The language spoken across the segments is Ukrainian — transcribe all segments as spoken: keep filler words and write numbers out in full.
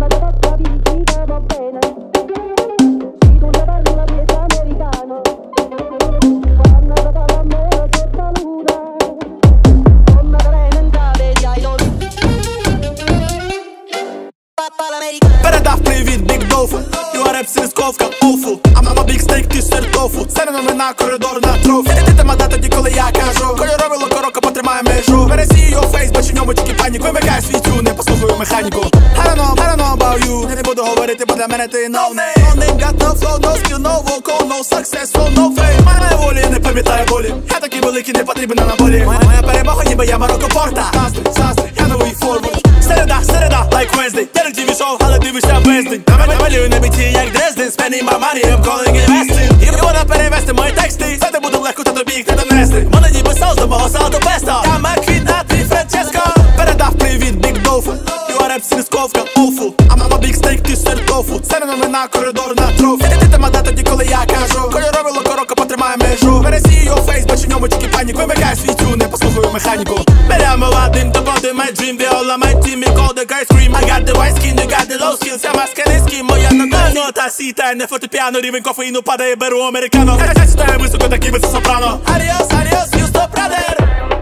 Передав привіт, Big Dofu. Юареп Сільськовка, awful. А мама бік стейк, ти сир тофу. Сценами на коридор на трофі. Ти ти мада тоді, коли я кажу. Кольоровий локорока потримає межу. Пересій його фейс, бачу ньому тільки панік. Вимикай світю, не послухаю механіку. I don't know, I don't know about you. Я не буду говорити, бо для мене ти no name. No name, got no flow, no skill, no vocal, no successful, no fame. Має волі, не пам'ятаю болі. Я такий великий, не потрібен на наборі. Моя перемога, ніби я Марокко Порта. Заздрі, заздрі, я новий форвард. Середа, середа, like Wednesday. Я не тіві шоу, але дивишся бездень. Я малюю на біті, як Дрезден. Spending my money, I'm calling investing. І вона перевести мої тексти. Це не буде легко, та тобі їх не донести. Мене ніби соус до мого салату песто. Я Маквін, а ти Франческо. Передав привіт, Big Dofu. Юареп Сільськовка, awful. А мама бік стейк, ти сир тофу. Сценами на коридор на трофі. Ти ти мада тоді, коли я кажу. Кольоровий локорока потримає межу. Пересій його фейс, бачу ньому тільки панік. Вимикай світю, не послухаю механіку. Беремо ладим, до води, my dream. Viola, my team, we call the guys scream. I got the white skin, you got the low skills. Я маскалиський, моя нога. Нота сіта, не фортепіано. Рівень кофеїну падає, беру американо. Я читаю високо, такий би це сопрано. Adios, adios, you stop, brother.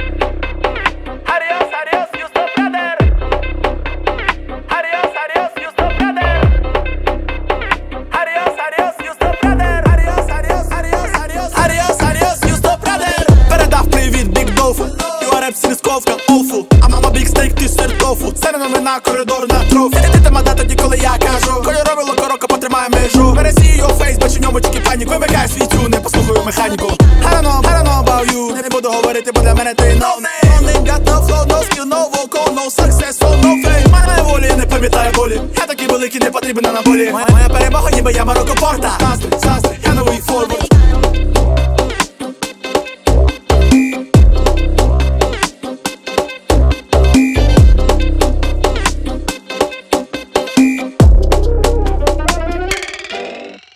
Adios, adios, you stop, brother. Adios, adios, you stop, brother. Adios, adios, you stop, brother. Adios, adios, adios, adios. Adios, adios, you stop, brother. Передав привіт, Big Dofu. Юареп Сільськовка, awful. А мама бік стейк, ти сир тофу. Сценами на коридор на трофі. Ти ти мада тоді, коли я кажу. Кольоровий локорока потримає межу. Пересій його фейс, бачу ньому тільки панік. Вимикай світю, не послухаю механіку. I don't know, I don't know about you. Я не буду говорити, бо для мене ти no name. No name, got no flow, no skill, no vocal, no successful, no fame. Має волі, не пам'ятаю болі. Я такий великий, не потрібен на наборі. Моя перемога, ніби я Марокко Порта.